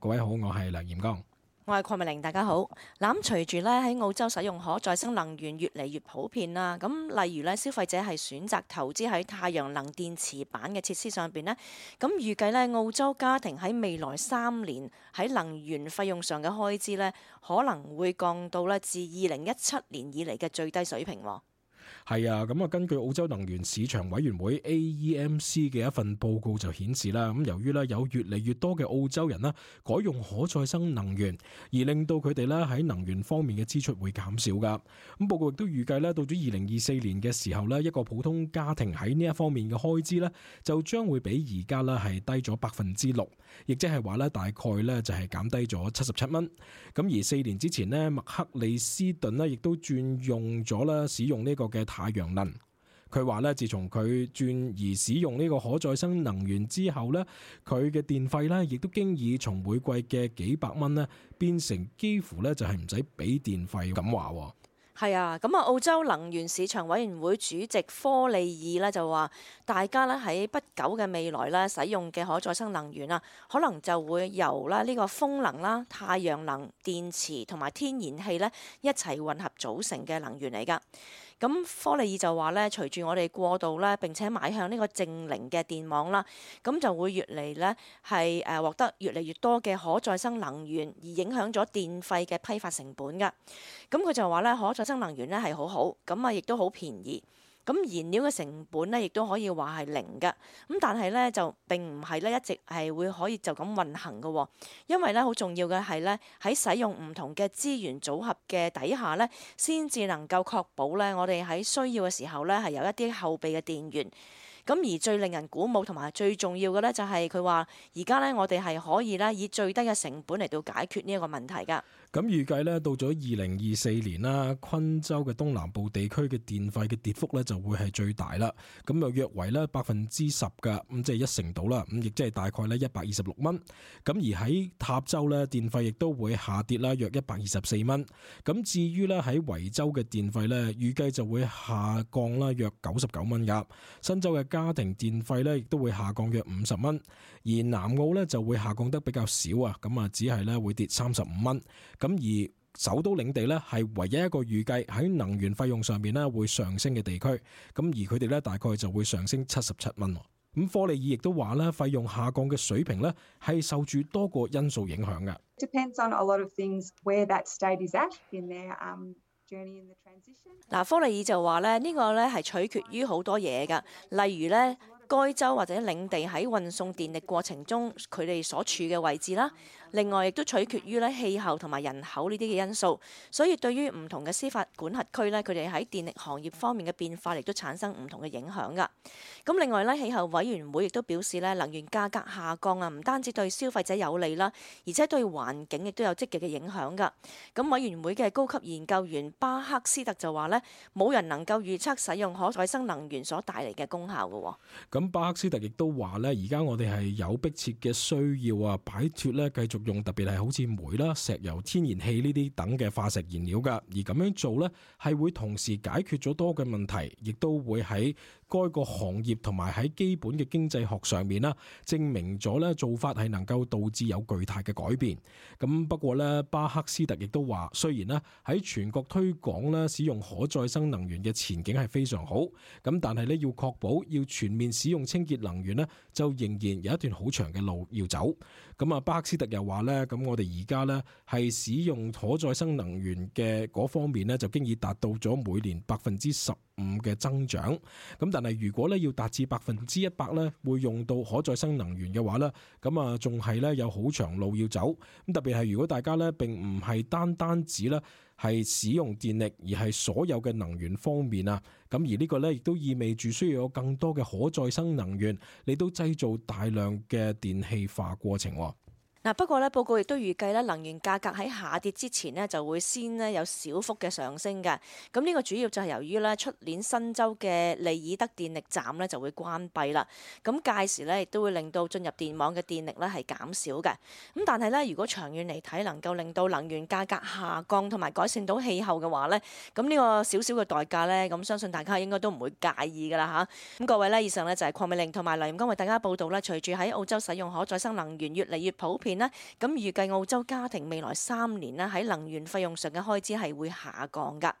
各位好，我係梁炎剛。 我係鄺美玲，大家好。嗱，咁隨住咧喺澳洲使用可再生能源越嚟越普遍啦，咁例如咧消費者係選擇投資喺太陽能電池板嘅設施上邊呢，咁預計咧澳洲家庭喺未來3年喺能源費用上嘅開支咧，可能會降到咧自2017年以嚟嘅最低水平。 係啊，咁根據澳洲能源市場委員會 AEMC 嘅一份報告就顯示啦，咁由於咧有越嚟越多嘅澳洲人啦改用可再生能源，而令到佢哋咧喺能源方面嘅支出會減少噶。咁報告亦都預計咧到咗2024年嘅時候咧，一個普通家庭喺呢一方面嘅開支咧就將會比而家咧係低咗6%，亦即係話咧大概咧就係減低咗77蚊。咁而4年之前咧，麥克利斯頓咧亦都轉用咗啦使用呢個嘅太陽能。佢話咧，自從佢轉而使用呢個可再生能源之後咧，佢嘅電費咧亦都經已從每季嘅幾百蚊咧變成幾乎咧就係唔使俾電費咁話。 係啊，咁澳洲能源市場委員會主席科利爾咧就話，大家咧喺不久嘅未來咧使用嘅可再生能源啊，可能就會由呢個風能啦、太陽能、電池同埋天然氣咧一齊混合組成嘅能源嚟㗎。咁科利爾就話咧，隨住我哋過渡咧，並且邁向呢個淨零嘅電網啦，咁就會越嚟咧係獲得越嚟越多嘅可再生能源，而影響咗電費嘅批發成本㗎。咁佢就話咧，可再生能源咧係好好，咁啊亦都好便宜。咁燃料嘅成本咧，亦都可以話係零嘅。咁但係咧，就並唔係咧一直係會可以就咁運行嘅，因為咧好重要嘅係咧喺使用唔同嘅資源組合嘅底下咧，先至能夠確保咧我哋喺需要嘅時候咧係有一啲後備嘅電源。咁而最令人鼓舞同埋最重要嘅咧，就係佢話而家咧我哋係可以咧以最低嘅成本嚟到解決呢一個問題㗎。 咁預計咧到咗2024年啦，昆州嘅東南部地區嘅電費嘅跌幅咧就會係最大啦。咁又約為咧10%㗎，咁即係1成到啦。咁亦即係大概咧126蚊。咁而喺塔州咧電費亦都會下跌啦，約124蚊。咁至於咧喺維州嘅電費咧，預計就會下降啦，約99蚊㗎。新州嘅家庭電費咧亦都會下降約50蚊，而南澳咧就會下降得比較少啊，咁啊只係咧會跌35蚊。咁而首都領地咧係唯一一個預計喺能源費用上面咧會上升嘅地區，咁而佢哋咧大概就會上升77蚊。咁科利爾亦都話咧，費用下降嘅水平咧係受住多個因素影響嘅。 Depends on a lot of things where that state is at in their journey in the transition. 嗱，科利爾就話咧，呢個咧係取決於好多嘢㗎，例如咧該州或者領地喺運送電力過程中佢哋所處嘅位置啦。另外亦都取決於咧氣候同埋人口呢啲嘅因素，所以對於唔同嘅司法管轄區咧，佢哋喺電力行業方面嘅變化亦都產生唔同嘅影響㗎。咁另外咧，氣候委員會亦都表示咧，能源價格下降啊，唔單止對消費者有利啦，而且對環境亦都有積極嘅影響㗎。咁委員會嘅高級研究員巴克斯特就話咧，冇人能夠預測使用可再生能源所帶嚟嘅功效㗎。 咁巴克斯特亦都話咧，而家我哋係有迫切嘅需要啊，擺脫咧繼續用特別係好似煤啦、石油、天然氣呢啲等嘅化石燃料㗎，而咁樣做咧係會同時解決咗多嘅問題，亦都會喺該個行業同埋喺基本嘅經濟學上面啦，證明咗咧做法係能夠導致有巨大嘅改變。咁不過咧，巴克斯特亦都話，雖然咧喺全國推廣咧使用可再生能源嘅前景係非常好，咁但係咧要確保要全面使用清潔能源咧，就仍然有一段好長嘅路要走。咁啊，巴克斯特又話咧，咁我哋而家咧係使用可再生能源嘅嗰方面咧，就經已達到咗每年15%嘅增長。咁但係如果咧要達至100%咧，會用到可再生能源嘅話咧，咁啊仲係咧有好長路要走。咁特別係如果大家咧並唔係單止咧係使用電力，而係所有嘅能源方面啊，咁而呢個咧亦都意味住需要有更多嘅可再生能源嚟到製造大量嘅電氣化過程。 嗱，不過咧，報告亦都預計咧，能源價格喺下跌之前呢，就會先呢有小幅嘅上升嘅。咁呢個主要就係由於咧，出年新州嘅利爾德電力站咧就會關閉啦。咁屆時咧，亦都會令到進入電網嘅電力咧係減少嘅。咁但係咧，如果長遠嚟睇，能夠令到能源價格下降同埋改善到氣候嘅話咧，咁呢個少少嘅代價咧，咁相信大家應該都唔會介意㗎啦嚇。咁各位咧，以上咧就係鄺美玲同埋梁炎剛為大家報道咧，隨住喺澳洲使用可再生能源越嚟越普遍， 片呢，咁預計澳洲家庭未來3年呢喺能源費用上嘅開支係會下降㗎。